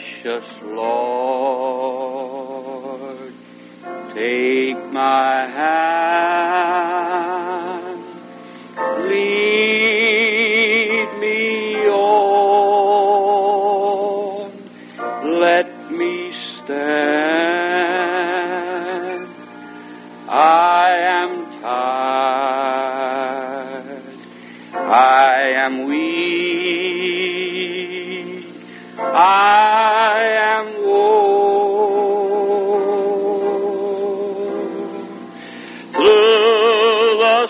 Precious Lord, take my hand, lead me on, let me stand. I am tired, I am weak, I am worn. Through the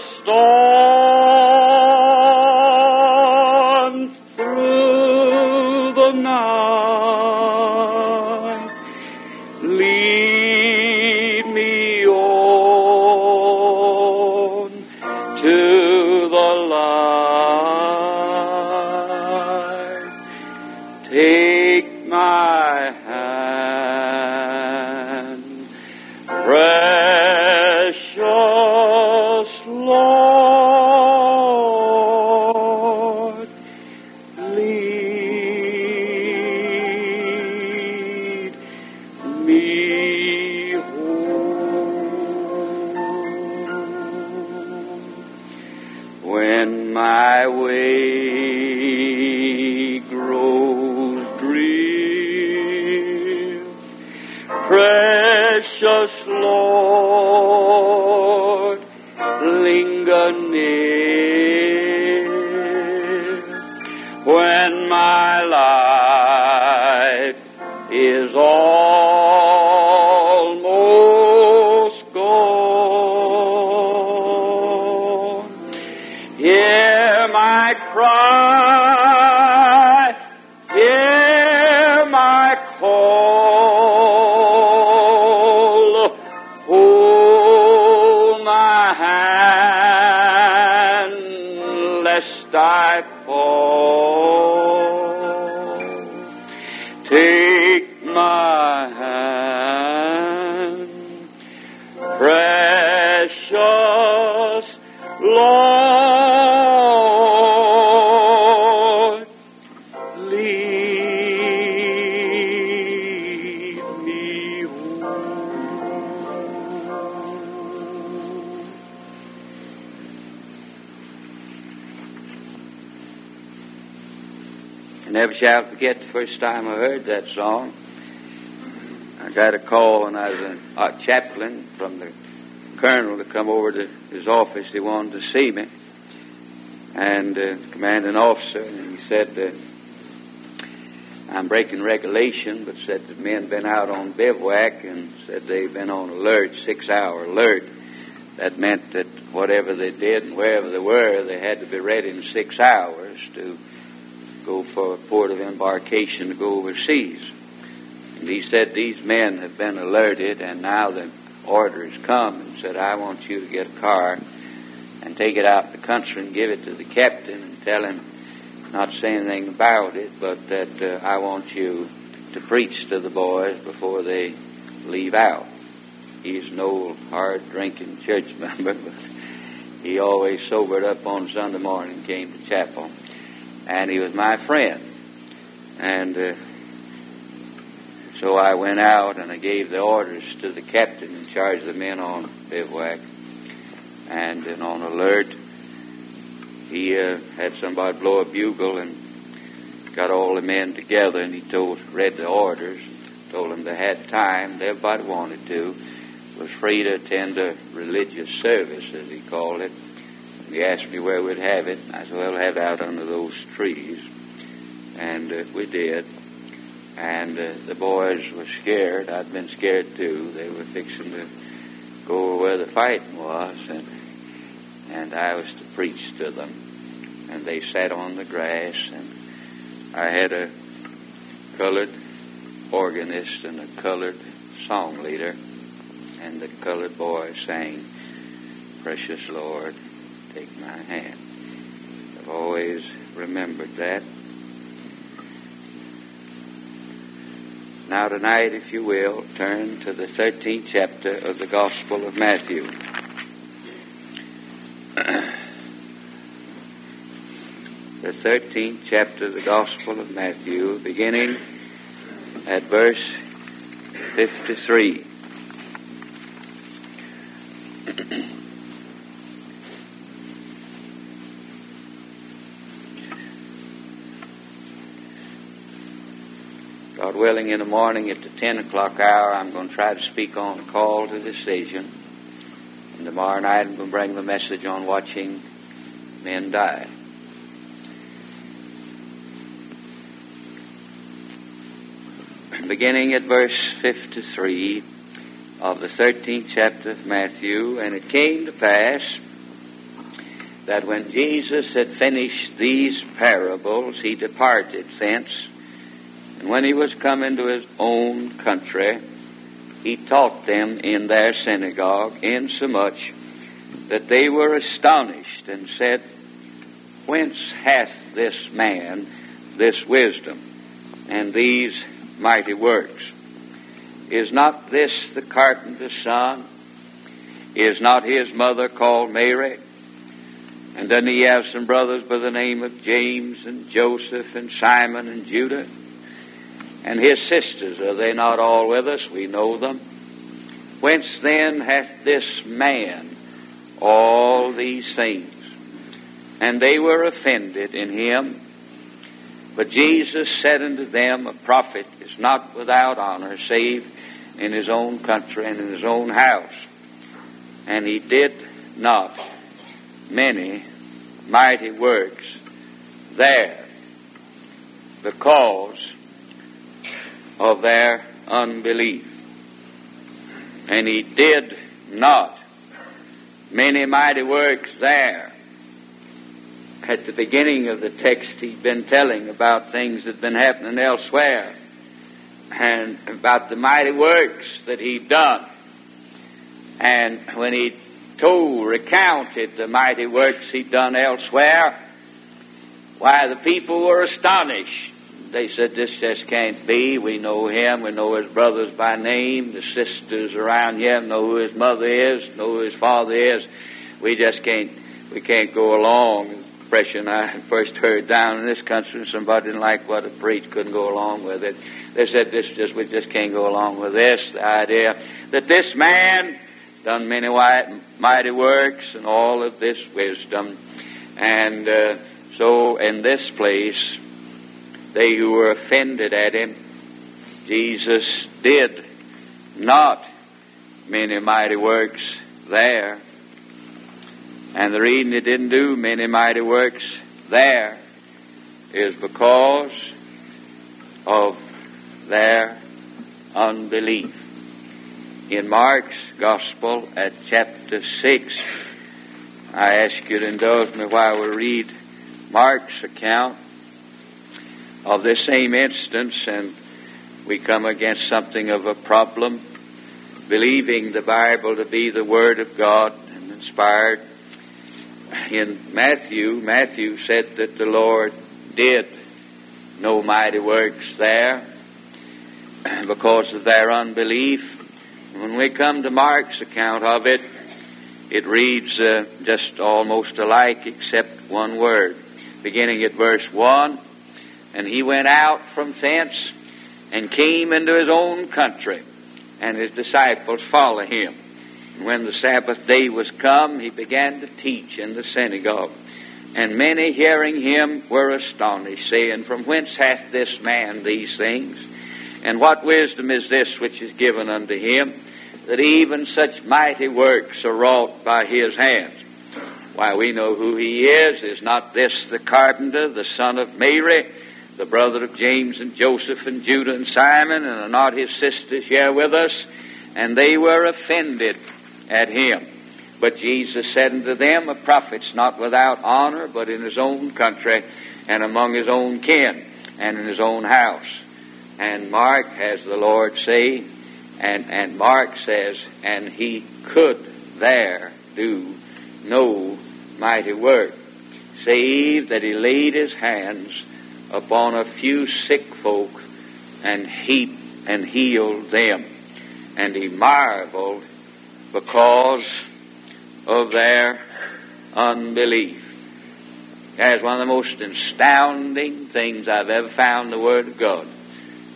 storm, through the night, lead me on to the light. Take my hand, precious Lord, lead me home. When my way grows drear, precious Lord, linger near. When my life is almost gone, hear my cry, hear my call, hold my hand, lest I fall. Take my hand, precious Lord, lead me home. I never shall forget the first time I heard that song. I got a call when I was a chaplain from the colonel to come over to his office. He wanted to see me, and commanding officer, and he said, I'm breaking regulation, but said the men been out on bivouac and said they've been on alert, 6-hour alert. That meant that whatever they did and wherever they were, they had to be ready in 6 hours to go for a port of embarkation to go overseas. And he said these men have been alerted, and now the order has come and said, I want you to get a car and take it out in the country and give it to the captain and tell him, not say anything about it, but that I want you to preach to the boys before they leave out. He's an old, hard-drinking church member, but he always sobered up on Sunday morning and came to chapel. And he was my friend. And so I went out and I gave the orders to the captain in charge of the men on bivouac. And then on alert, he had somebody blow a bugle and got all the men together, and he read the orders, told them they had time, everybody wanted to, was free to attend a religious service, as he called it. And he asked me where we'd have it. I said, well, have it out under those trees. And we did. And the boys were scared. I'd been scared too. They were fixing to go where the fighting was, and I was to preach to them. And they sat on the grass, and I had a colored organist and a colored song leader, and the colored boy sang, Precious Lord, take my hand. I've always remembered that. Now tonight, if you will, turn to the 13th chapter of the Gospel of Matthew. The 13th chapter of the Gospel of Matthew, beginning at verse 53. God willing, in the morning at the 10 o'clock hour, I'm going to try to speak on a call to decision. And tomorrow night I'm going to bring the message on watching men die. Beginning at verse 53 of the 13th chapter of Matthew, and it came to pass that when Jesus had finished these parables, he departed thence. And when he was come into his own country, he taught them in their synagogue, insomuch that they were astonished, and said, Whence hath this man this wisdom, and these mighty works? Is not this the carpenter's son? Is not his mother called Mary? And doesn't he have some brothers by the name of James and Joseph and Simon and Judah? And his sisters, are they not all with us? We know them. Whence then hath this man all these things? And they were offended in him. But Jesus said unto them, A prophet is not without honor, save in his own country and in his own house. And he did not many mighty works there, because of their unbelief. And he did not many mighty works there. At the beginning of the text, he'd been telling about things that had been happening elsewhere, and about the mighty works that he'd done. And when he recounted the mighty works he'd done elsewhere, why, the people were astonished. They said, This just can't be. We know him. We know his brothers by name. The sisters around him know who his mother is, know who his father is. We can't go along. The impression I first heard down in this country, somebody didn't like what I preached, couldn't go along with it. They said, we just can't go along with this. The idea that this man done many mighty works and all of this wisdom. And so in this place, they who were offended at him, Jesus did not many mighty works there. And the reason he didn't do many mighty works there is because of their unbelief. In Mark's Gospel at chapter 6, I ask you to indulge me while we read Mark's account of this same instance, and we come against something of a problem, believing the Bible to be the Word of God and inspired. In Matthew said that the Lord did no mighty works there because of their unbelief. When we come to Mark's account of it, it reads just almost alike except one word. Beginning at verse 1, And he went out from thence and came into his own country, and his disciples followed him. And when the Sabbath day was come, he began to teach in the synagogue. And many hearing him were astonished, saying, From whence hath this man these things? And what wisdom is this which is given unto him, that even such mighty works are wrought by his hands? Why, we know who he is. Is not this the carpenter, the son of Mary, the brother of James and Joseph and Judah and Simon? And are not his sisters here with us? And they were offended at him. But Jesus said unto them, A prophet's not without honor, but in his own country, and among his own kin, and in his own house. And Mark has the Lord say, and Mark says, And he could there do no mighty work, save that he laid his hands upon a few sick folk and healed them. And he marveled because of their unbelief. That's one of the most astounding things I've ever found in the Word of God.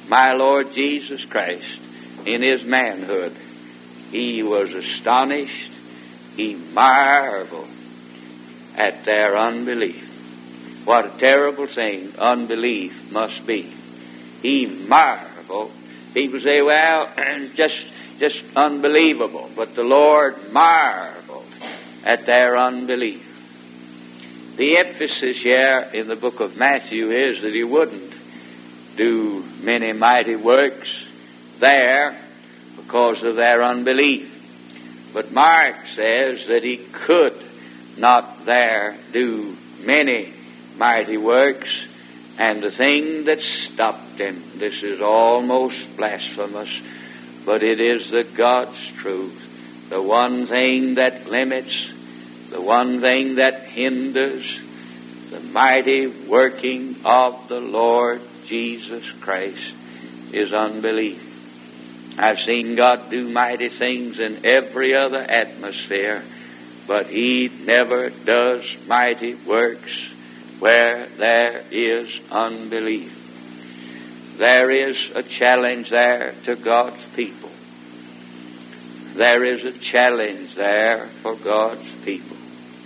my Lord Jesus Christ, in his manhood, he was astonished, he marveled at their unbelief. What a terrible thing unbelief must be. He marveled. People say, well, just unbelievable. But the Lord marveled at their unbelief. The emphasis here in the book of Matthew is that he wouldn't do many mighty works there because of their unbelief. But Mark says that he could not there do many mighty works, and the thing that stopped him, this is almost blasphemous, but it is the God's truth. The one thing that limits, the one thing that hinders the mighty working of the Lord Jesus Christ is unbelief. I've seen God do mighty things in every other atmosphere, but he never does mighty works where there is unbelief. There is a challenge there to God's people. There is a challenge there for God's people.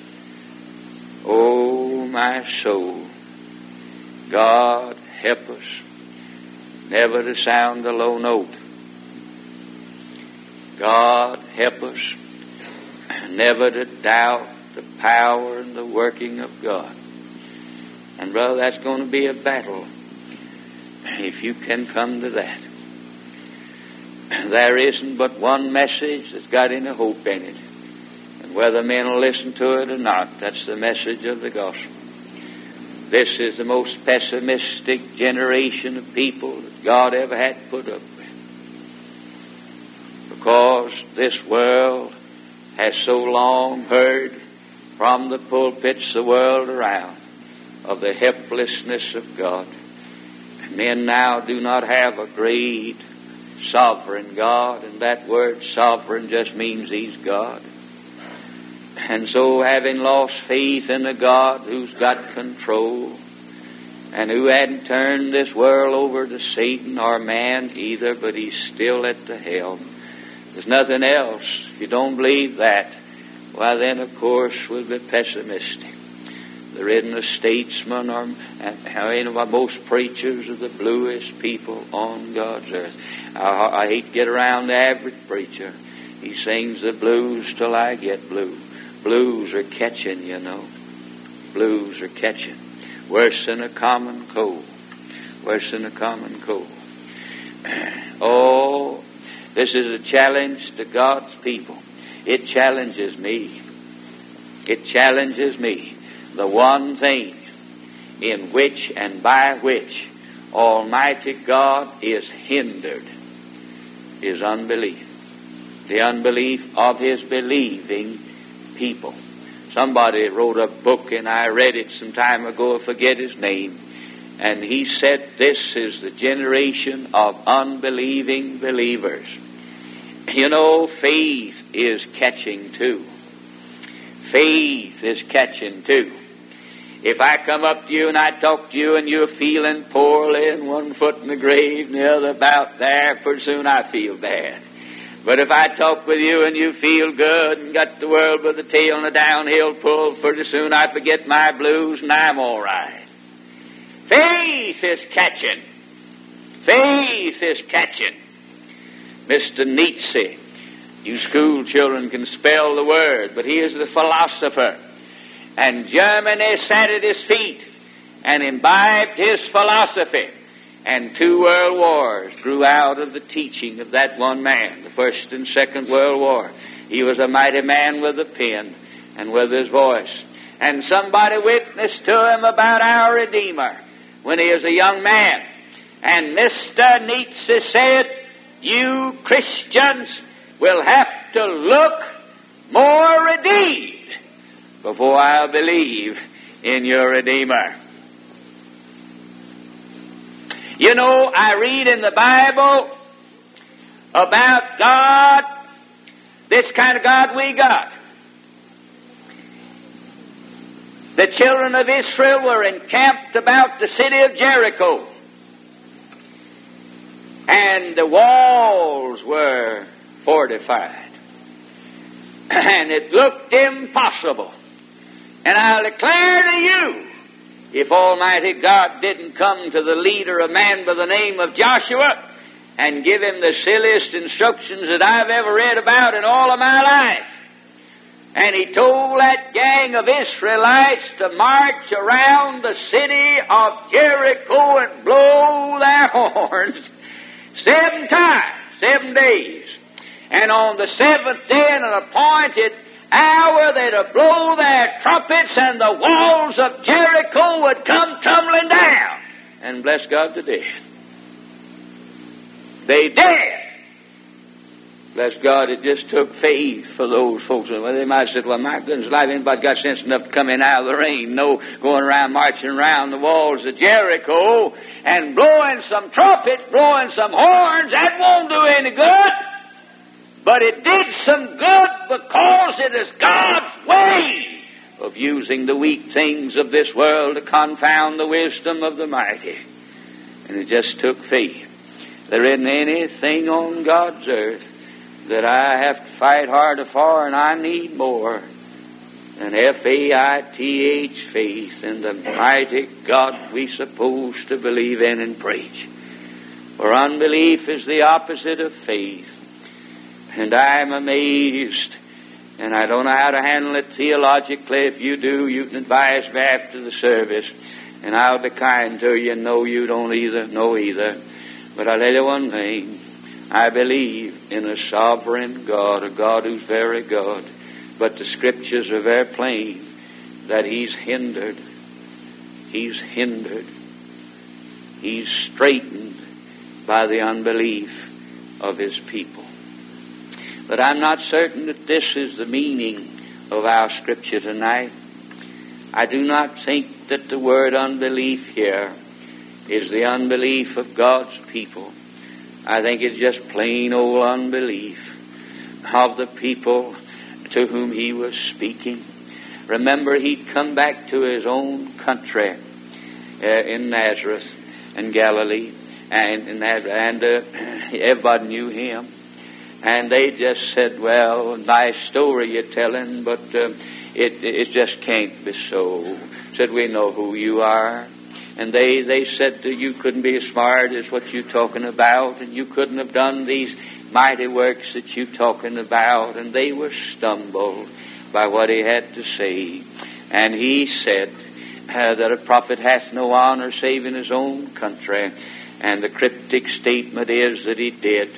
Oh, my soul, God help us never to sound the low note. God help us never to doubt the power and the working of God. And brother, that's going to be a battle if you can come to that. There isn't but one message that's got any hope in it. And whether men will listen to it or not, that's the message of the gospel. This is the most pessimistic generation of people that God ever had put up with. Because this world has so long heard from the pulpits the world around of the helplessness of God. Men now do not have a great sovereign God, and that word sovereign just means he's God. And so, having lost faith in a God who's got control, and who hadn't turned this world over to Satan or man either, but he's still at the helm, there's nothing else. If you don't believe that, well then, of course, we'll be pessimistic. There isn't a statesman or most preachers are the bluest people on God's earth. I hate to get around the average preacher. He sings the blues till I get blue. Blues are catching, you know. Blues are catching. Worse than a common cold. Worse than a common cold. Oh, this is a challenge to God's people. It challenges me. It challenges me. The one thing in which and by which Almighty God is hindered is unbelief. The unbelief of his believing people. Somebody wrote a book, and I read it some time ago, I forget his name, and he said this is the generation of unbelieving believers. You know, faith is catching too. Faith is catching too. If I come up to you and I talk to you and you're feeling poorly and one foot in the grave and the other about there, pretty soon I feel bad. But if I talk with you and you feel good and got the world by the tail and a downhill pull, pretty soon I forget my blues and I'm all right. Faith is catching. Faith is catching. Mr. Nietzsche, you school children can spell the word, but he is the philosopher. And Germany sat at his feet and imbibed his philosophy. And 2 world wars grew out of the teaching of that one man, the First and Second World War. He was a mighty man with a pen and with his voice. And somebody witnessed to him about our Redeemer when he was a young man. And Mr. Nietzsche said, you Christians will have to look more redeemed before I'll believe in your Redeemer. You know, I read in the Bible about God, this kind of God we got. The children of Israel were encamped about the city of Jericho. and the walls were fortified. And it looked impossible. And I'll declare to you, if Almighty God didn't come to the leader, a man by the name of Joshua, and give him the silliest instructions that I've ever read about in all of my life, and he told that gang of Israelites to march around the city of Jericho and blow their horns 7 times, 7 days. And on the 7th day, in an appointed hour, they'd blow their trumpets, and the walls of Jericho would come tumbling down. And bless God, they did. They did. Bless God, it just took faith for those folks. Well, they might have said, well, my goodness, life, anybody got sense enough to come in out of the rain? No, going around, marching around the walls of Jericho and blowing some trumpets, blowing some horns, that won't do any good. But it did some good because it is God's way of using the weak things of this world to confound the wisdom of the mighty. And it just took faith. There isn't anything on God's earth that I have to fight harder for, and I need more than faith, faith in the mighty God we supposed to believe in and preach. For unbelief is the opposite of faith. And I'm amazed, and I don't know how to handle it theologically. If you do, you can advise me after the service, and I'll be kind to you. No, you don't know either. But I'll tell you one thing. I believe in a sovereign God, a God who's very good. But the Scriptures are very plain that He's hindered. He's straightened by the unbelief of His people. But I'm not certain that this is the meaning of our Scripture tonight. I do not think that the word unbelief here is the unbelief of God's people. I think it's just plain old unbelief of the people to whom He was speaking. Remember, He'd come back to His own country in Nazareth and Galilee, and everybody knew Him. And they just said, well, nice story you're telling, but it just can't be so. Said, we know who you are. And they said to you couldn't be as smart as what you're talking about, and you couldn't have done these mighty works that you're talking about. And they were stumbled by what He had to say. And He said that a prophet hath no honor save in his own country. And the cryptic statement is that he did.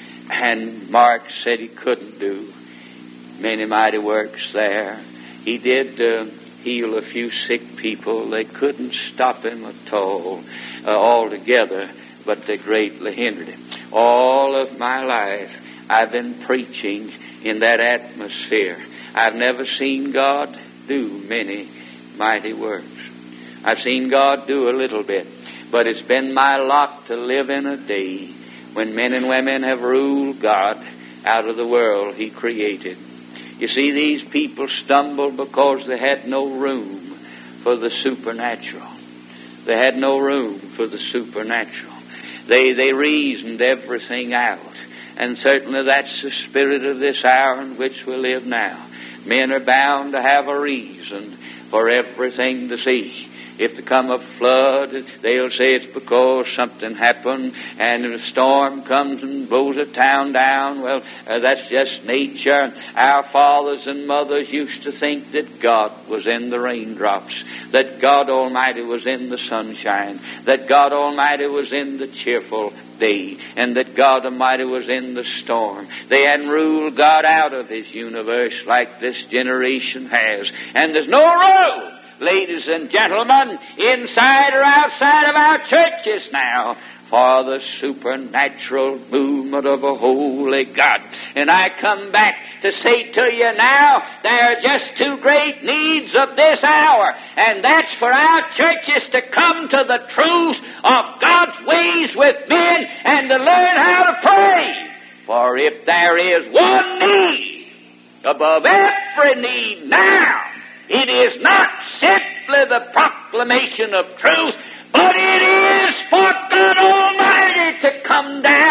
And Mark said he couldn't do many mighty works there. He did heal a few sick people. They couldn't stop him at all, altogether, but they greatly hindered him. All of my life, I've been preaching in that atmosphere. I've never seen God do many mighty works. I've seen God do a little bit, but it's been my lot to live in a day when men and women have ruled God out of the world He created. You see, these people stumbled because they had no room for the supernatural. They had no room for the supernatural. They reasoned everything out. And certainly that's the spirit of this hour in which we live now. Men are bound to have a reason for everything to see. If there come a flood, they'll say it's because something happened, and if a storm comes and blows a town down, well, that's just nature. Our fathers and mothers used to think that God was in the raindrops, that God Almighty was in the sunshine, that God Almighty was in the cheerful day, and that God Almighty was in the storm. They hadn't ruled God out of His universe like this generation has. And there's no room, ladies and gentlemen, inside or outside of our churches now, for the supernatural movement of a holy God. And I come back to say to you now, there are just two great needs of this hour, and that's for our churches to come to the truth of God's ways with men and to learn how to pray. For if there is one need above every need now, it is not simply the proclamation of truth, but it is for God Almighty to come down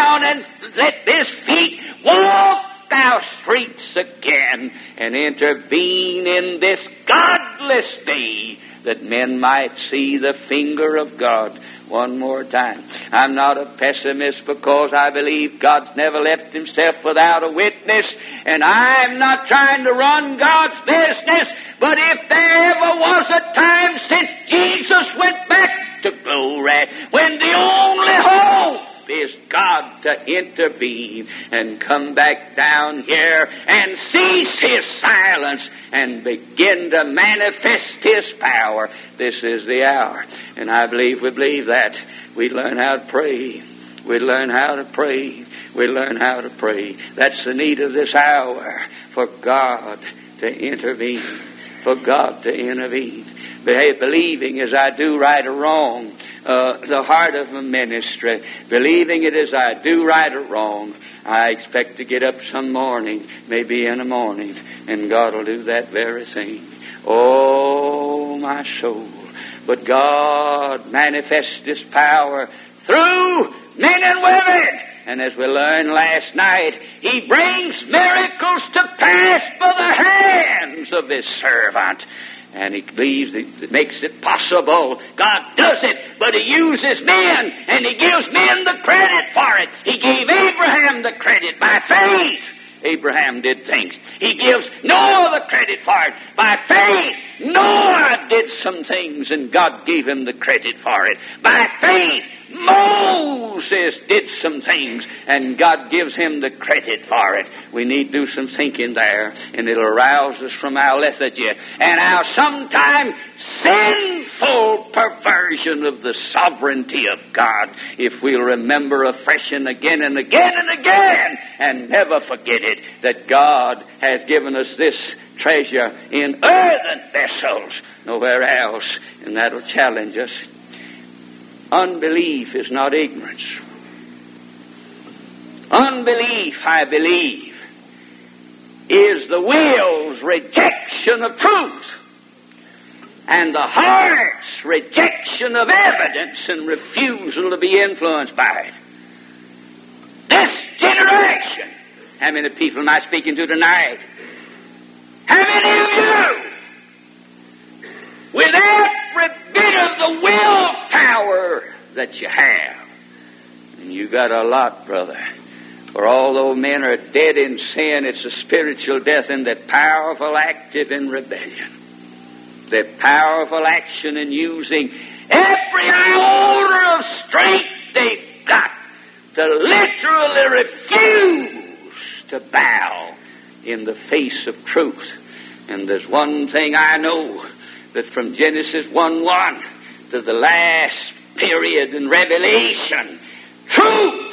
and intervene in this godless day, that men might see the finger of God one more time. I'm not a pessimist because I believe God's never left Himself without a witness, and I'm not trying to run God's business, but if there ever was a time since Jesus went back to glory, when the only hope is God to intervene and come back down here and cease His silence and begin to manifest His power, this is the hour. And I believe we believe that. We learn how to pray. We learn how to pray. We learn how to pray. That's the need of this hour, for God to intervene. For God to intervene. Believing as I do right or wrong, the heart of a ministry, believing it as I do right or wrong, I expect to get up some morning, maybe in the morning, and God will do that very thing. Oh, my soul. But God manifests His power through men and women. And as we learned last night, He brings miracles to pass by the hands of His servant. And He believes it makes it possible. God does it, but He uses men, and He gives men the credit for it. He gave Abraham the credit by faith. Abraham did things. He gives Noah the credit for it by faith. Noah did some things, and God gave him the credit for it by faith. Moses did some things, and God gives him the credit for it. We need to do some thinking there, and it'll arouse us from our lethargy and our sometime sinful perversion of the sovereignty of God, if we'll remember afresh and again and again and again, and never forget it, that God has given us this treasure in earthen vessels, nowhere else, and that'll challenge us. Unbelief is not ignorance. Unbelief, I believe, is the will's rejection of truth and the heart's rejection of evidence and refusal to be influenced by it. This generation, how many people am I speaking to tonight? How many of you, with every bit of the willpower that you have, and you got a lot, brother, for although men are dead in sin, it's a spiritual death in the powerful active in rebellion. The powerful action in using every iota of strength they've got to literally refuse to bow in the face of truth. And there's one thing I know, that from Genesis 1:1 to the last period in Revelation, truth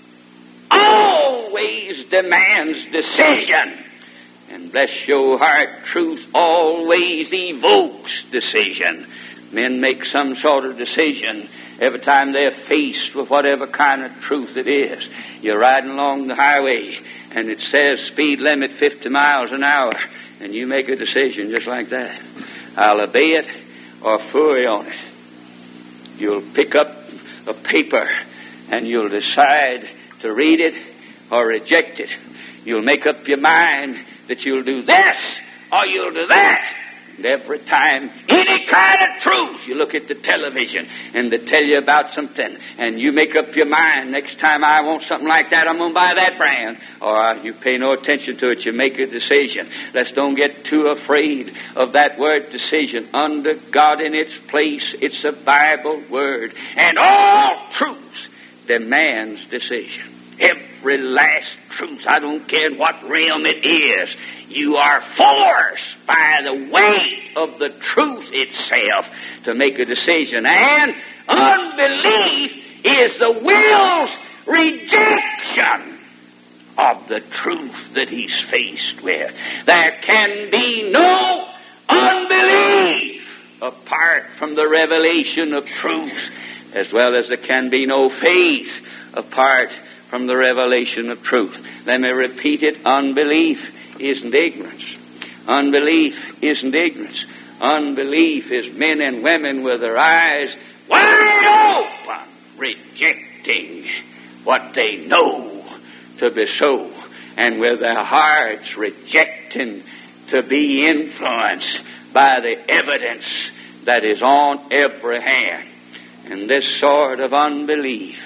always demands decision. And bless your heart, truth always evokes decision. Men make some sort of decision every time they're faced with whatever kind of truth it is. You're riding along the highway and it says speed limit 50 miles an hour, and you make a decision just like that. I'll obey it or fooey on it. You'll pick up a paper and you'll decide to read it or reject it. You'll make up your mind that you'll do this or you'll do that. And every time, any kind of truth, you look at the television and they tell you about something, and you make up your mind, next time I want something like that, I'm going to buy that brand. Or you pay no attention to it, you make a decision. Let's don't get too afraid of that word decision. Under God in its place, it's a Bible word. And all truth demands decision. Every last truth, I don't care in what realm it is, you are forced by the weight of the truth itself to make a decision. And unbelief is the will's rejection of the truth that he's faced with. There can be no unbelief apart from the revelation of truth, as well as there can be no faith apart from the revelation of truth. Let me repeat it. Unbelief isn't ignorance. Unbelief isn't ignorance. Unbelief is men and women with their eyes wide open, rejecting what they know to be so, and with their hearts rejecting to be influenced by the evidence that is on every hand. And this sort of unbelief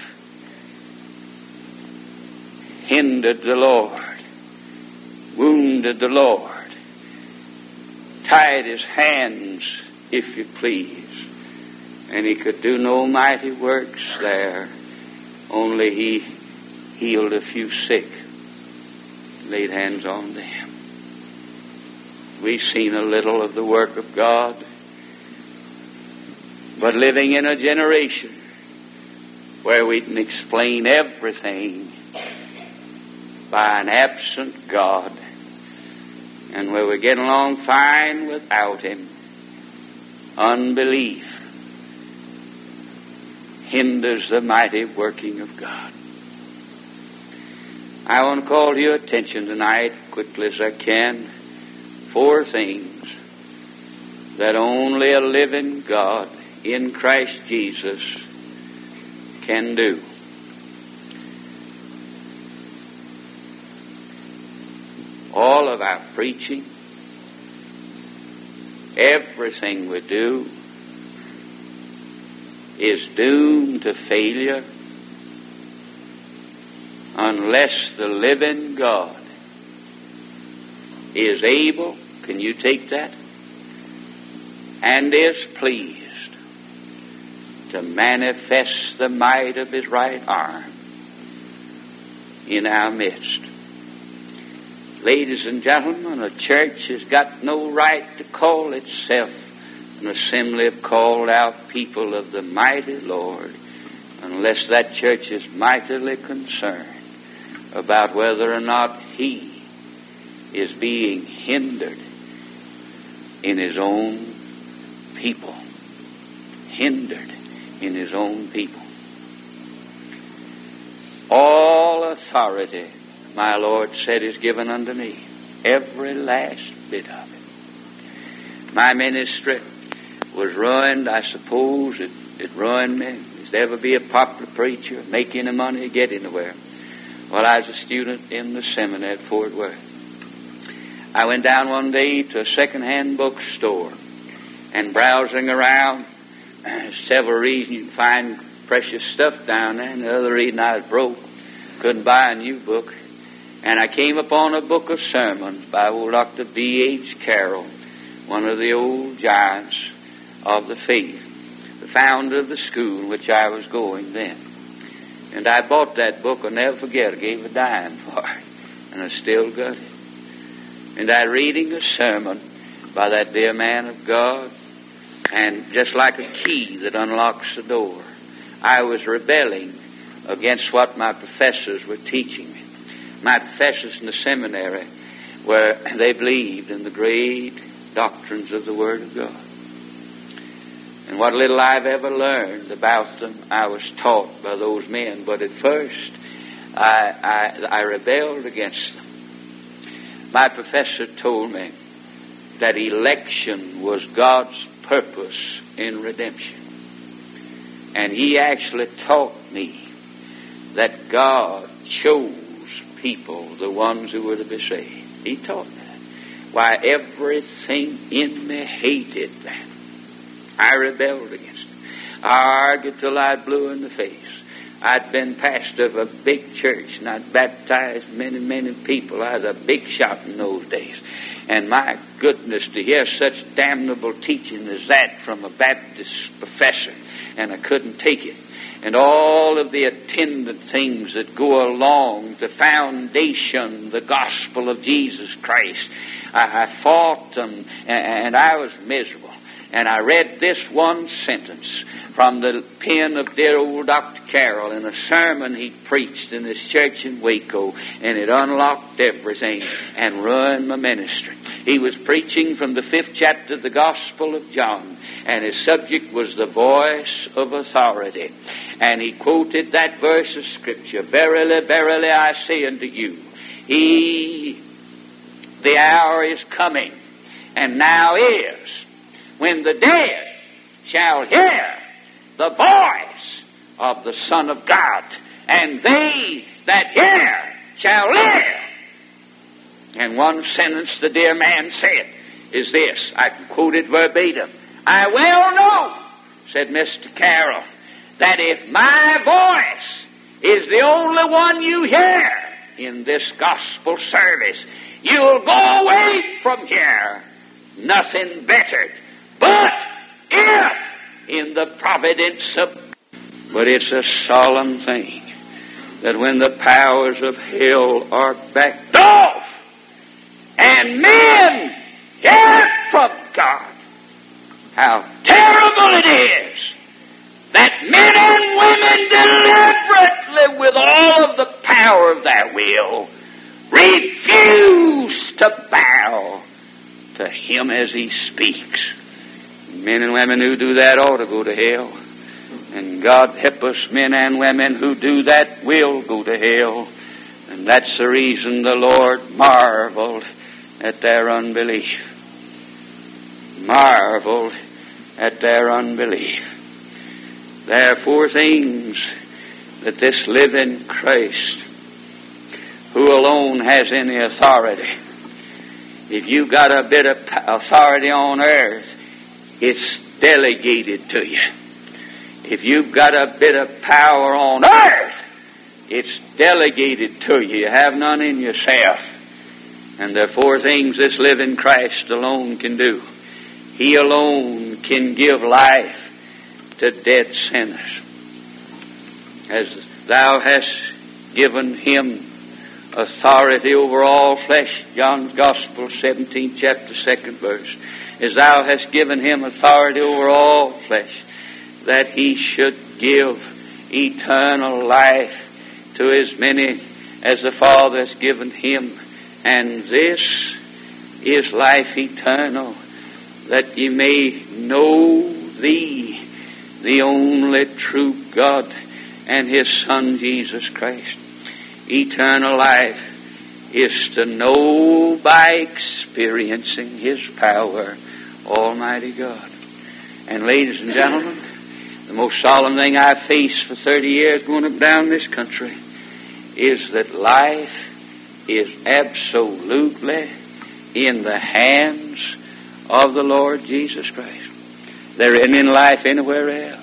hindered the Lord, wounded the Lord, tied his hands, if you please, and he could do no mighty works there. Only he healed a few sick, laid hands on them. We've seen a little of the work of God, but living in a generation where we can explain everything by an absent God, and where we get along fine without him, unbelief hinders the mighty working of God. I want to call to your attention tonight, quickly as I can, 4 things that only a living God in Christ Jesus can do. All of our preaching, everything we do, is doomed to failure unless the living God is able, can you take that, and is pleased to manifest the might of his right arm in our midst. Ladies and gentlemen, a church has got no right to call itself an assembly of called out people of the mighty Lord unless that church is mightily concerned about whether or not he is being hindered in his own people. Hindered in his own people. All authority, my Lord said, is given unto me. Every last bit of it. My ministry was ruined, I suppose. It ruined me. Used to ever be a popular preacher, make any money, get anywhere. Well, I was a student in the seminary at Fort Worth. I went down one day to a second-hand bookstore and browsing around. Several reasons you can find precious stuff down there, and the other reason I was broke, couldn't buy a new book. And I came upon a book of sermons by old Dr. B.H. Carroll, one of the old giants of the faith, the founder of the school in which I was going then. And I bought that book, I'll never forget, I gave a dime for it, and I still got it. And I reading a sermon by that dear man of God, and just like a key that unlocks the door, I was rebelling against what my professors were teaching me. My professors in the seminary, where they believed in the great doctrines of the Word of God. And what little I've ever learned about them, I was taught by those men. But at first, I rebelled against them. My professor told me that election was God's purpose in redemption. And he actually taught me that God chose people, the ones who were to be saved. He taught me that. Why, everything in me hated that. I rebelled against it. I argued till I blew in the face. I'd been pastor of a big church, and I'd baptized many, many people. I was a big shot in those days. And my goodness, to hear such damnable teaching as that from a Baptist professor, and I couldn't take it. And all of the attendant things that go along the foundation, the gospel of Jesus Christ. I fought them, and I was miserable. And I read this one sentence from the pen of dear old Dr. Carroll in a sermon he preached in this church in Waco, and it unlocked everything and ruined my ministry. He was preaching from the 5th chapter of the Gospel of John, and his subject was the voice of authority. And he quoted that verse of Scripture, "Verily, verily, I say unto you, the hour is coming, and now is, when the dead shall hear the voice of the Son of God, and they that hear shall live." And one sentence the dear man said is this. I can quote it verbatim. I well know, said Mr. Carroll, that if my voice is the only one you hear in this gospel service, you'll go away from here nothing bettered. But if in the providence of... But it's a solemn thing that when the powers of hell are backed off and men hear from God, how terrible it is that men and women deliberately, with all of the power of their will, refuse to bow to Him as He speaks. Men and women who do that ought to go to hell. And God help us, men and women who do that will go to hell. And that's the reason the Lord marveled at their unbelief. Marveled at their unbelief. There are four things that this living Christ, who alone has any authority. If you've got a bit of authority on earth, it's delegated to you. If you've got a bit of power on earth, it's delegated to you. You have none in yourself. And there are four things this living Christ alone can do. He alone can give life to dead sinners. As thou hast given Him authority over all flesh, John's Gospel, 17th chapter, 2nd verse. As thou hast given Him authority over all flesh, that He should give eternal life to as many as the Father has given Him. And this is life eternal, that ye may know Thee, the only true God, and His Son Jesus Christ. Eternal life is to know by experiencing His power, Almighty God. And ladies and gentlemen, the most solemn thing I've faced for 30 years going up down this country is that life is absolutely in the hands of the Lord Jesus Christ. There isn't any life anywhere else.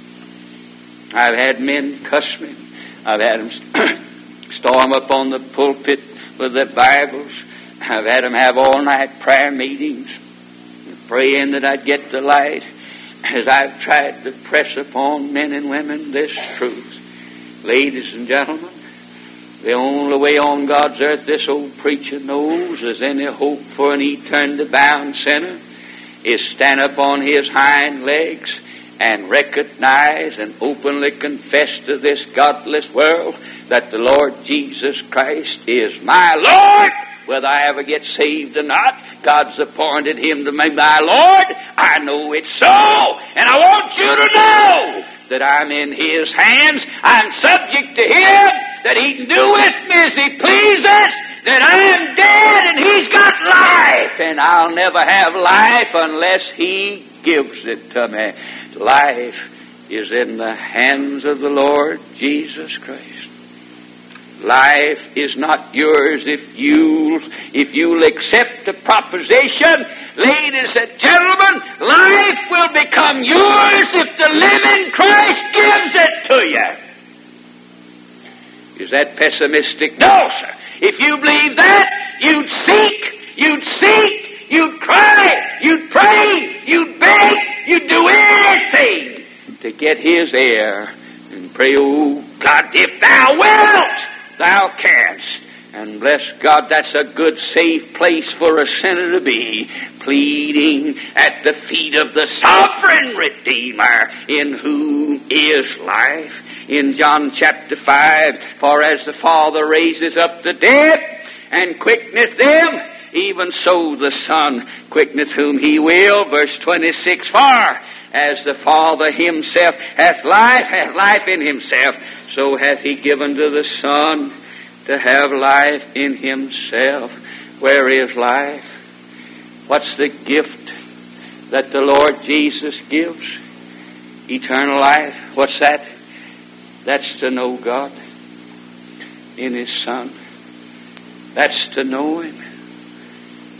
I've had men cuss me. I've had them storm up on the pulpit with their Bibles. I've had them have all-night prayer meetings, praying that I'd get the light, as I've tried to press upon men and women this truth. Ladies and gentlemen, the only way on God's earth this old preacher knows there's any hope for an eternity bound sinner is stand up on his hind legs and recognize and openly confess to this godless world that the Lord Jesus Christ is my Lord. Whether I ever get saved or not, God's appointed Him to be my Lord. I know it's so. And I want you to know that I'm in His hands. I'm subject to Him, that He can do with me as He pleases, that I am dead and He's got life. And I'll never have life unless He gives it to me. Life is in the hands of the Lord Jesus Christ. Life is not yours if you'll accept the proposition. Ladies and gentlemen, life will become yours if the living Christ gives it to you. Is that pessimistic? No, sir. If you believe that, you'd seek, you'd cry, you'd pray, you'd beg, you'd do anything to get His ear and pray, oh God, if Thou wilt, Thou canst. And bless God, that's a good, safe place for a sinner to be, pleading at the feet of the sovereign Redeemer, in whom is life. In John chapter 5, for as the Father raises up the dead and quickeneth them, even so the Son quickeneth whom He will. Verse 26, for as the Father Himself hath life in Himself, so hath He given to the Son to have life in Himself. Where is life? What's the gift that the Lord Jesus gives? Eternal life. What's that? That's to know God in His Son. That's to know Him.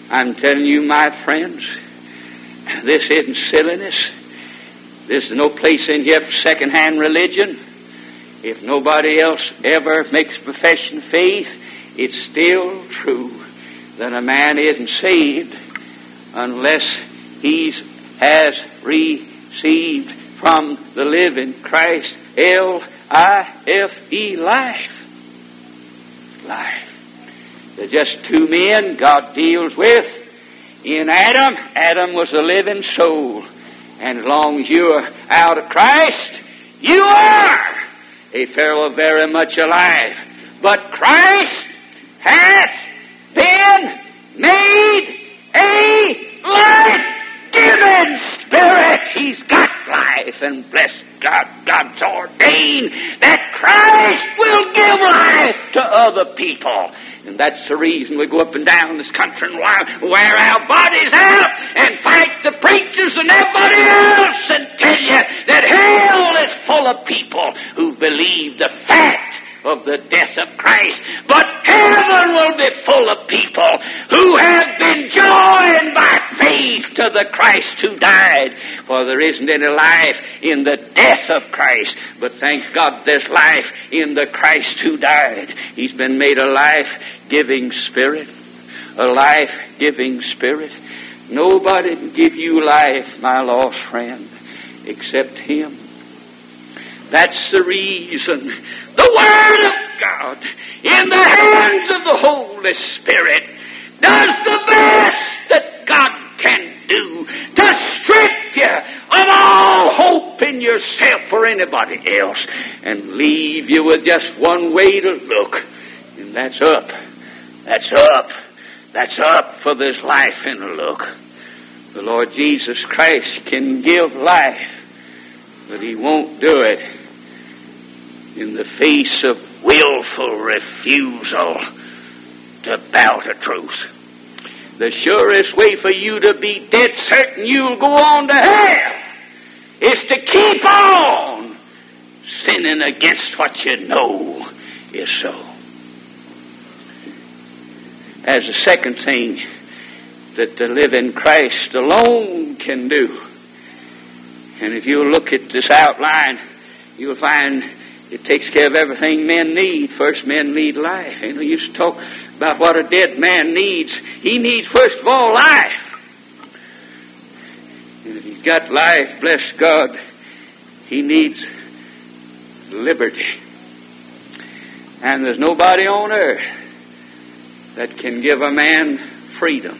I'm telling you, my friends, this isn't silliness. There's no place in here for second-hand religion. If nobody else ever makes profession of faith, it's still true that a man isn't saved unless he has received from the living Christ, L-I-F-E, life. Life. There's just two men God deals with. In Adam, Adam was a living soul. And as long as you're out of Christ, you are a fellow very much alive. But Christ hath been made a life-giving Spirit. He's got life, and bless God, God's ordained that Christ will give life to other people. And that's the reason we go up and down this country and wear our bodies out and fight the preachers and everybody else and tell you that hell is full of people who believe the fact of the death of Christ. But heaven will be full of people who have been joined by faith to the Christ who died. For there isn't any life in the death of Christ, but thank God there's life in the Christ who died. He's been made a life-giving Spirit. A life-giving Spirit. Nobody can give you life, my lost friend, except Him. That's the reason the Word of God in the hands of the Holy Spirit does the best that God can do to strip you of all hope in yourself or anybody else and leave you with just one way to look, and that's up. That's up. That's up, for there's life in a look. The Lord Jesus Christ can give life, but He won't do it in the face of willful refusal to bow to truth. The surest way for you to be dead certain you'll go on to hell is to keep on sinning against what you know is so. As a second thing that the living Christ alone can do, and if you look at this outline, you'll find it takes care of everything men need. First, men need life. And we used to talk about what a dead man needs. He needs, first of all, life. And if he's got life, bless God, he needs liberty. And there's nobody on earth that can give a man freedom,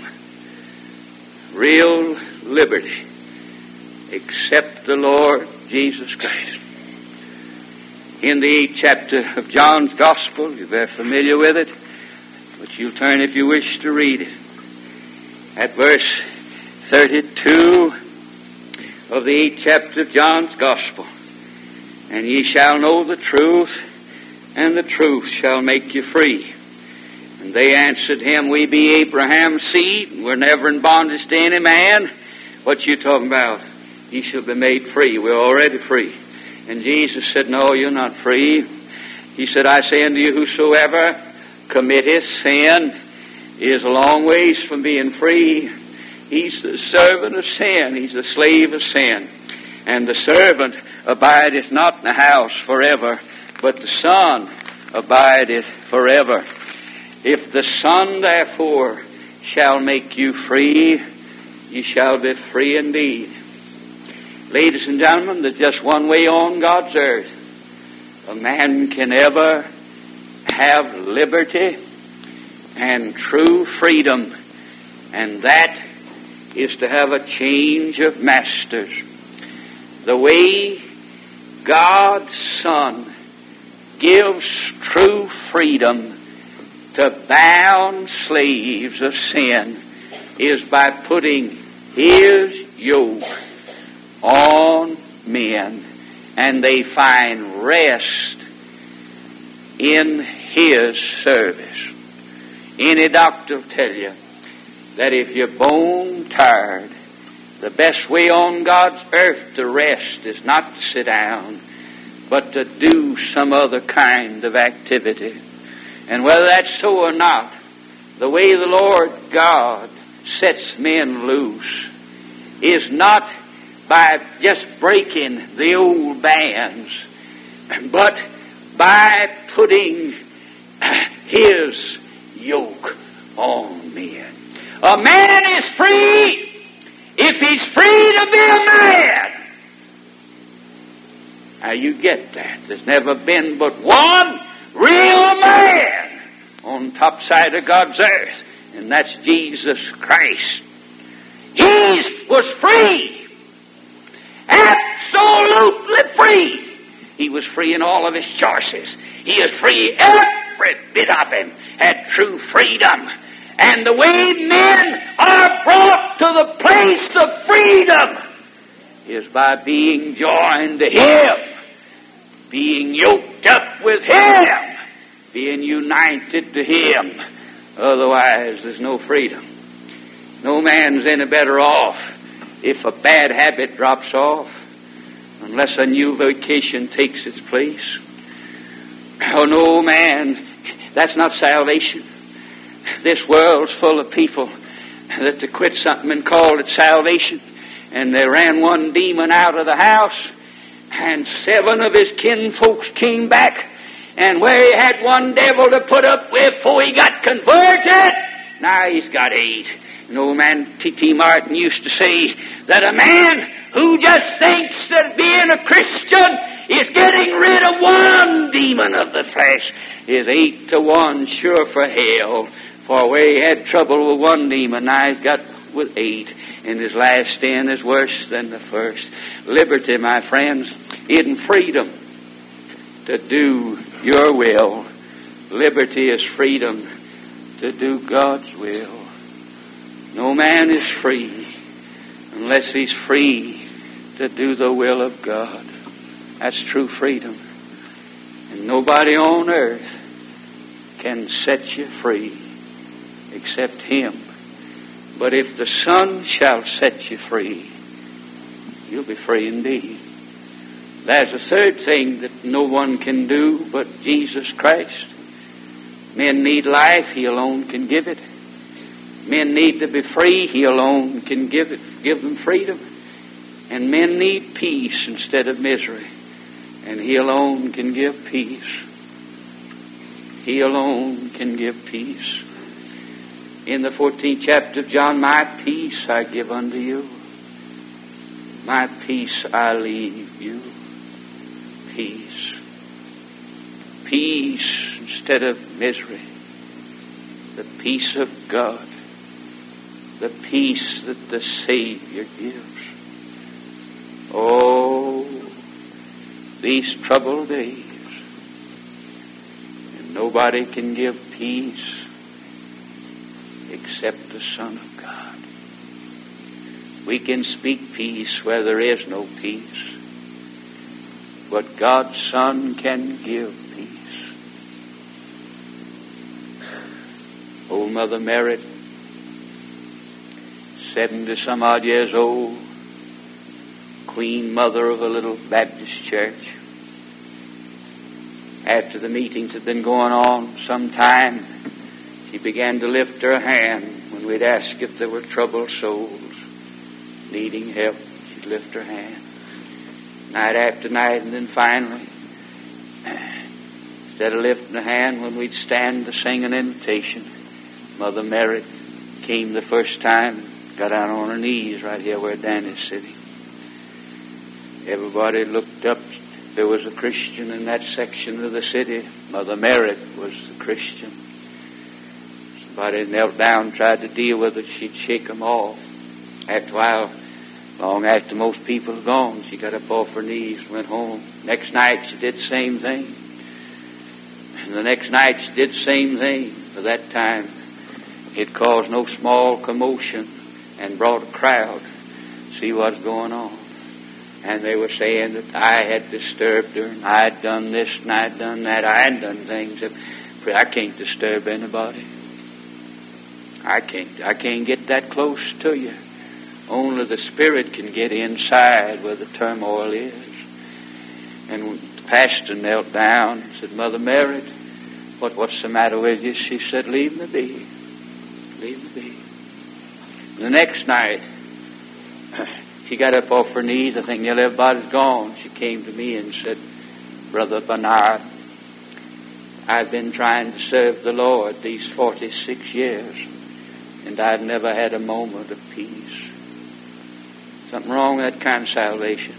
real liberty, except the Lord Jesus Christ. In the 8th chapter of John's Gospel, you're very familiar with it, but you'll turn if you wish to read it. At verse 32 of the 8th chapter of John's Gospel. And ye shall know the truth, and the truth shall make you free. And they answered him, we be Abraham's seed, and we're never in bondage to any man. What you talking about? Ye shall be made free. We're already free. And Jesus said, no, you're not free. He said, I say unto you, whosoever committeth sin is a long ways from being free. He's the servant of sin. He's the slave of sin. And the servant abideth not in the house forever, but the Son abideth forever. If the Son, therefore, shall make you free, ye shall be free indeed. Ladies and gentlemen, there's just one way on God's earth a man can ever have liberty and true freedom, and that is to have a change of masters. The way God's Son gives true freedom to bound slaves of sin is by putting His yoke on men, and they find rest in His service. Any doctor will tell you that if you're bone tired, the best way on God's earth to rest is not to sit down, but to do some other kind of activity. And whether that's so or not, the way the Lord God sets men loose is not by just breaking the old bands, but by putting His yoke on men. A man is free if he's free to be a man. Now you get that. There's never been but one real man on top side of God's earth, and that's Jesus Christ. He was free. Absolutely free. He was free in all of his choices. He is free. Every bit of him had true freedom. And the way men are brought to the place of freedom is by being joined to Him, being yoked up with Him, being united to Him. Otherwise, there's no freedom. No man's any better off if a bad habit drops off, unless a new vocation takes its place. Oh, no man, that's not salvation. This world's full of people that to quit something and called it salvation. And they ran one demon out of the house, and 7 of his kinfolks came back, and where he had one devil to put up with before he got converted, now he's got 8. An old man, T.T. Martin, used to say that a man who just thinks that being a Christian is getting rid of one demon of the flesh is 8 to 1 sure for hell. For where he had trouble with one demon, now he's got with 8. And his last stand is worse than the first. Liberty, my friends, in freedom to do your will. Liberty is freedom to do God's will. No man is free unless he's free to do the will of God. That's true freedom. And nobody on earth can set you free except Him. But if the Son shall set you free, you'll be free indeed. There's a third thing that no one can do but Jesus Christ. Men need life, He alone can give it. Men need to be free, He alone can give it, give them freedom. And men need peace instead of misery, and He alone can give peace. He alone can give peace. In the 14th chapter of John, my peace I give unto you. My peace I leave you. Peace. Peace instead of misery. The peace of God. The peace that the Savior gives. Oh, these troubled days. And nobody can give peace except the Son of God. We can speak peace where there is no peace, but God's Son can give peace. Old Mother Merritt, 70-some odd years old, queen mother of a little Baptist church. After the meetings had been going on some time, she began to lift her hand when we'd ask if there were troubled souls needing help. She'd lift her hand night after night, and then finally, instead of lifting her hand when we'd stand to sing an invitation, Mother Merritt came the first time, got down on her knees right here where Danny's sitting. Everybody looked up. There was a Christian in that section of the city. Mother Merritt was the Christian. Somebody knelt down, tried to deal with it. She'd shake them off. After a while, long after most people had gone, she got up off her knees and went home. Next night, she did the same thing. And the next night, she did the same thing. For that time, it caused no small commotion and brought a crowd to see what's going on. And they were saying that I had disturbed her, and I had done this and I had done that. I had done things that I can't disturb anybody. I can't get that close to you. Only the Spirit can get inside where the turmoil is. And the pastor knelt down and said, Mother Merritt, what's the matter with you? She said, leave me be. Leave me be. The next night, she got up off her knees. I think nearly everybody's gone. She came to me and said, Brother Bernard, I've been trying to serve the Lord these 46 years, and I've never had a moment of peace. Something wrong with that kind of salvation.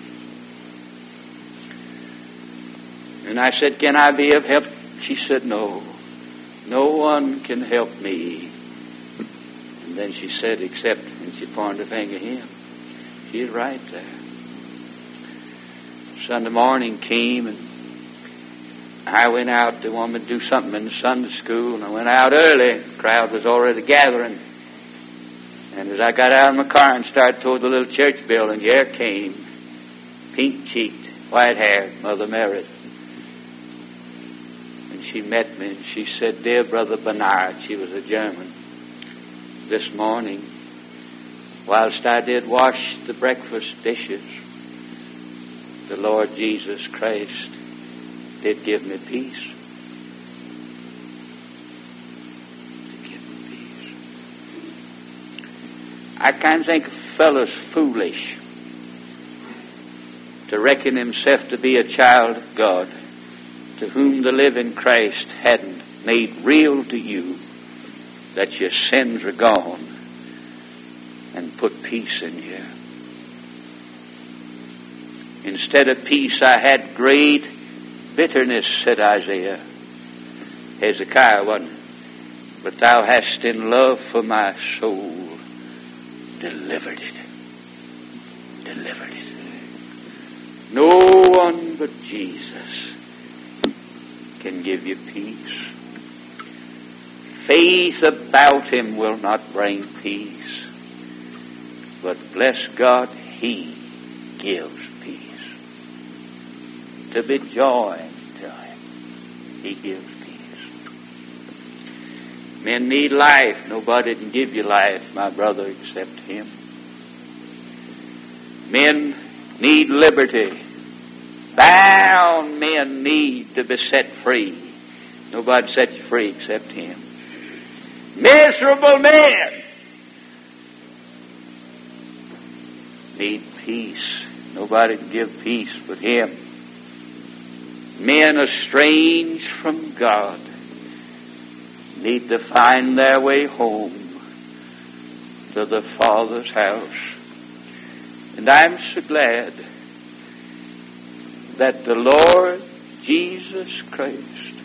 And I said, can I be of help? She said, no. No one can help me. And then she said, except, and she pointed her finger at him. She's right there. Sunday morning came, and I went out to want to do something in the Sunday school, and I went out early. The crowd was already gathering. And as I got out of my car and started toward the little church building, here came, pink-cheeked, white-haired Mother Merritt. And she met me, and she said, Dear Brother Bernard, she was a German, this morning, whilst I did wash the breakfast dishes, the Lord Jesus Christ did give me peace. To give me peace. I kind of think a fellow's foolish to reckon himself to be a child of God, to whom the living Christ hadn't made real to you that your sins are gone and put peace in you. Instead of peace, I had great bitterness, said Isaiah. Hezekiah wasn't. But thou hast in love for my soul delivered it. Delivered it. No one but Jesus can give you peace. Faith about him will not bring peace. But bless God, he gives peace. To be joined to him, he gives peace. Men need life. Nobody can give you life, my brother, except him. Men need liberty. Bound men need to be set free. Nobody sets you free except him. Miserable men need peace. Nobody can give peace but him. Men estranged from God need to find their way home to the Father's house. And I'm so glad that the Lord Jesus Christ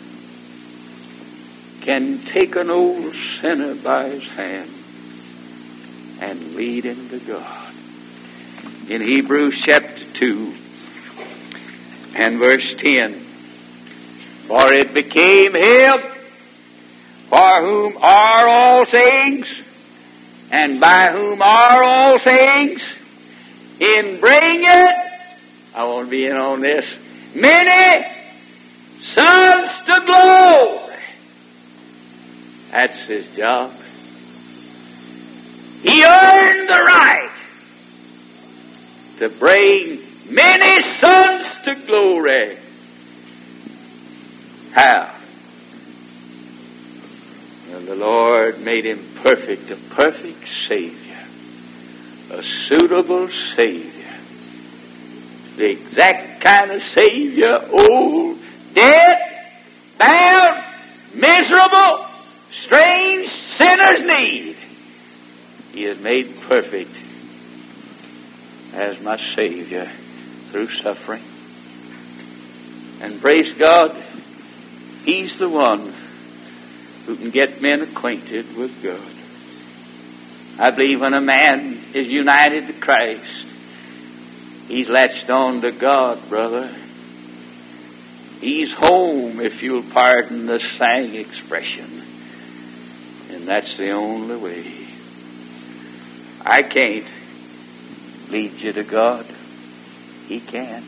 can take an old sinner by his hand and lead him to God. In Hebrews chapter 2 and verse 10, for it became him for whom are all things, and by whom are all things, in bringing, I want to be in on this, many sons to glory. That's his job. He earned the right to bring many sons to glory. How? Well, the Lord made him perfect, a perfect Savior, a suitable Savior, the exact kind of Savior old, dead, bound, miserable, strange sinners need. He is made perfect as my Savior through suffering. And praise God, he's the one who can get men acquainted with God. I believe when a man is united to Christ, he's latched on to God, brother. He's home, if you'll pardon the slang expression. And that's the only way. I can't lead you to God. He can.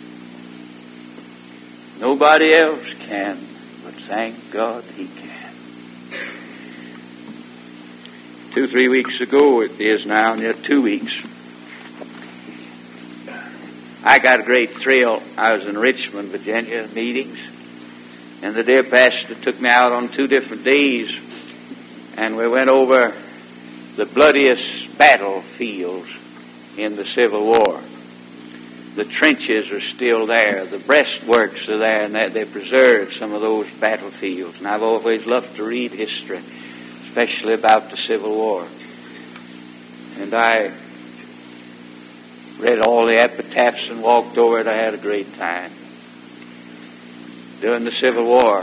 Nobody else can, but thank God he can. 2-3 weeks ago, it is now, near 2 weeks, I got a great thrill. I was in Richmond, Virginia, meetings, and the dear pastor took me out on 2 different days, and we went over the bloodiest battlefields in the Civil War. The trenches are still there. The breastworks are there, and they preserve some of those battlefields. And I've always loved to read history, especially about the Civil War. And I read all the epitaphs and walked over it. I had a great time. During the Civil War,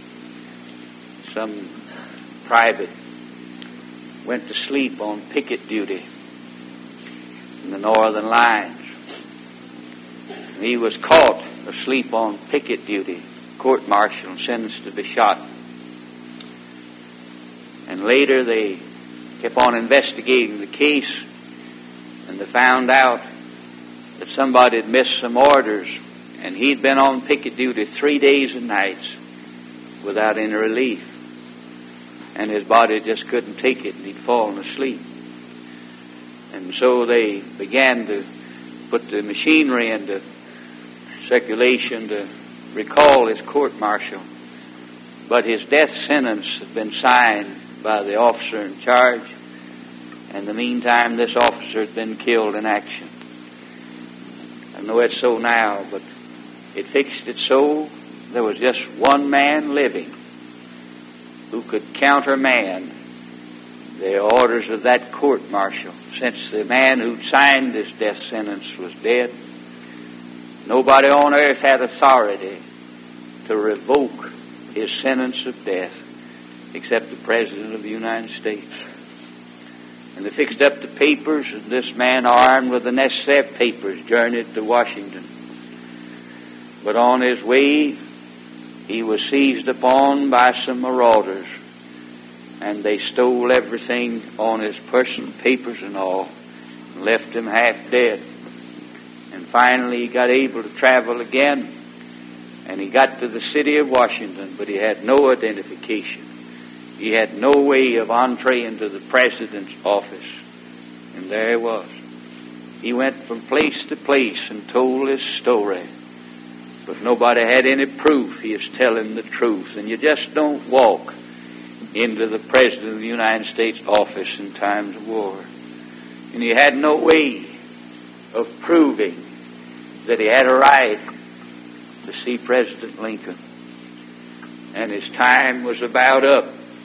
some private went to sleep on picket duty in the northern lines. And he was caught asleep on picket duty, court-martialed and sentenced to be shot. And later they kept on investigating the case, and they found out that somebody had missed some orders, and he'd been on picket duty 3 days and nights without any relief. And his body just couldn't take it, and he'd fallen asleep. And so they began to put the machinery into circulation to recall his court-martial. But his death sentence had been signed by the officer in charge, and in the meantime this officer had been killed in action. I know it's so now, but it fixed it so there was just one man living who could countermand the orders of that court-martial. Since the man who'd signed this death sentence was dead, nobody on earth had authority to revoke his sentence of death except the President of the United States. And they fixed up the papers, and this man, armed with the necessary papers, journeyed to Washington. But on his way, he was seized upon by some marauders, and they stole everything on his person, papers and all, and left him half dead. And finally he got able to travel again, and he got to the city of Washington, but he had no identification. He had no way of entree into the President's office. And there he was. He went from place to place and told his story, but nobody had any proof he was telling the truth. And you just don't walk into the President of the United States office in times of war. And he had no way of proving that he had a right to see President Lincoln. And his time was about up.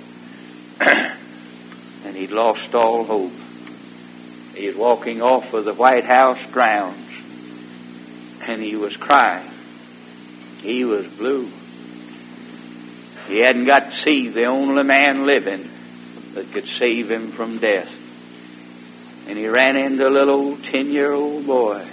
And he'd lost all hope. He was walking off of the White House grounds, and he was crying. He was blue. He hadn't got to see the only man living that could save him from death. And he ran into a little old 10-year-old boy,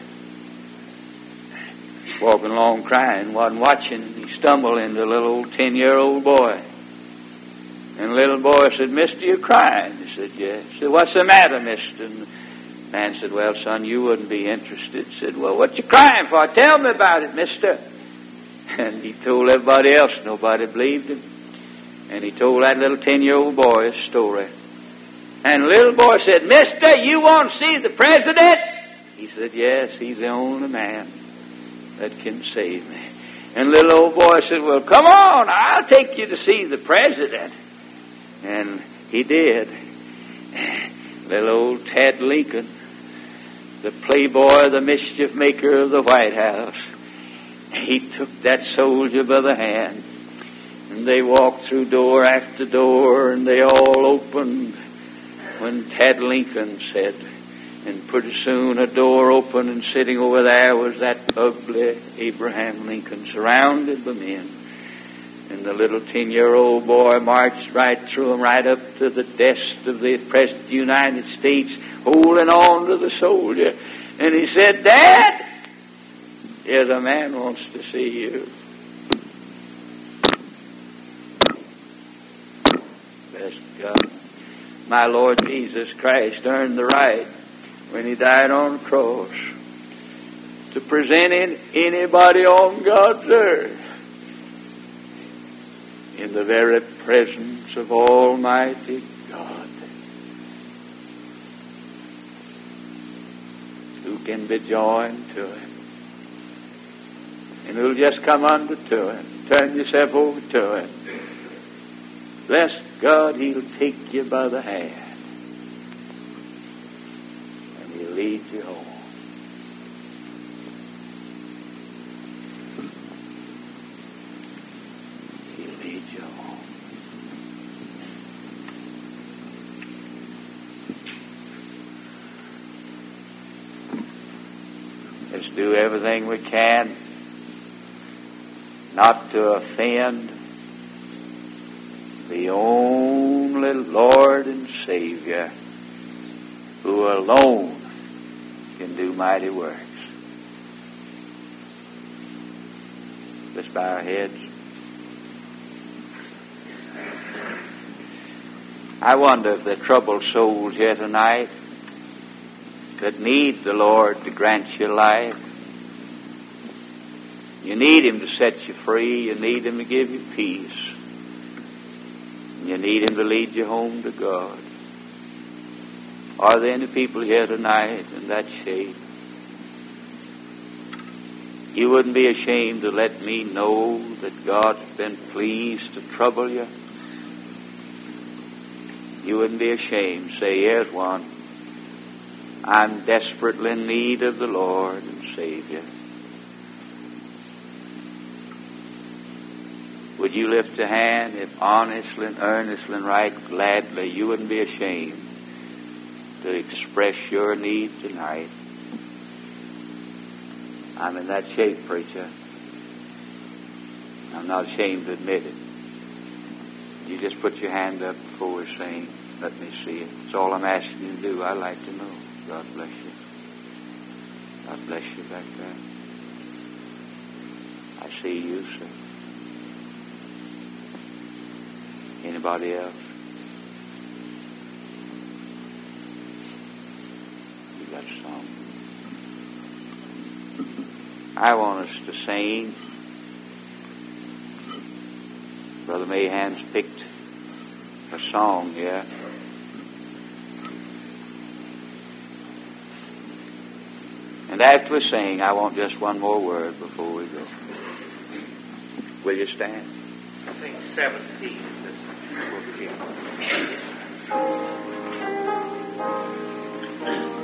walking along crying, wasn't watching, and he stumbled into a little old 10-year-old boy. And the little boy said, "Mister, you crying?" He said, "Yes." He said, "What's the matter, mister?" And the man said, "Well, son, you wouldn't be interested." He said, "Well, what you crying for? Tell me about it, mister." And he told everybody else. Nobody believed him. And he told that little 10-year-old boy his story. And the little boy said, "Mister, you want to see the President?" He said, "Yes, he's the only man that can save me." And the little old boy said, "Well, come on, I'll take you to see the President." And he did. Little old Ted Lincoln, the playboy, the mischief maker of the White House, he took that soldier by the hand, and they walked through door after door, and they all opened when Ted Lincoln said, and pretty soon a door opened, and sitting over there was that ugly Abraham Lincoln, surrounded by men. And the little 10-year-old boy marched right through him, right up to the desk of the President of the United States, holding on to the soldier. And he said, "Dad, here's a man wants to see you." Bless God. My Lord Jesus Christ earned the right when he died on the cross to present anybody on God's earth in the very presence of Almighty God, who can be joined to him, and who'll just come unto to him. Turn yourself over to him. Bless God, he'll take you by the hand. lead you home. He'll lead you home. Let's do everything we can not to offend the only Lord and Savior who alone can do mighty works. Let's bow our heads. I wonder if there are troubled souls here tonight that need the Lord to grant you life. You need Him to set you free. You need Him to give you peace. You need Him to lead you home to God. Are there any people here tonight in that shape? You wouldn't be ashamed to let me know that God's been pleased to trouble you? You wouldn't be ashamed. Say, here's one. I'm desperately in need of the Lord and Savior. Would you lift a hand if honestly and earnestly and right gladly you wouldn't be ashamed to express your need tonight? I'm in that shape, preacher. I'm not ashamed to admit it. You just put your hand up before we sing. Let me see it. That's all I'm asking you to do. I'd like to know. God bless you. God bless you back there. I see you, sir. Anybody else? You got some? I want us to sing. Brother Mahan's picked a song here. And after we sing, I want just one more word before we go. Will you stand? I think 17. This will be.